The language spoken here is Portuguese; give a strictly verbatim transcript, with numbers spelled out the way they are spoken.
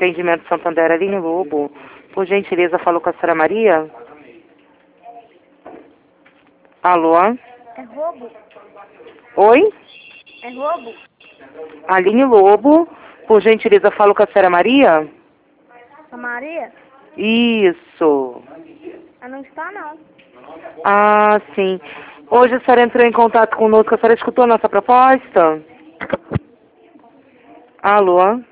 Atendimento Santander, Aline Lobo. Por gentileza, falo com a senhora Maria? Alô? É roubo? Oi? É roubo? Aline Lobo. Por gentileza, falo com a senhora Maria? A Maria? Isso. Ela não está, não. Ah, sim. Hoje a senhora entrou em contato conosco, a senhora escutou a nossa proposta? Alô?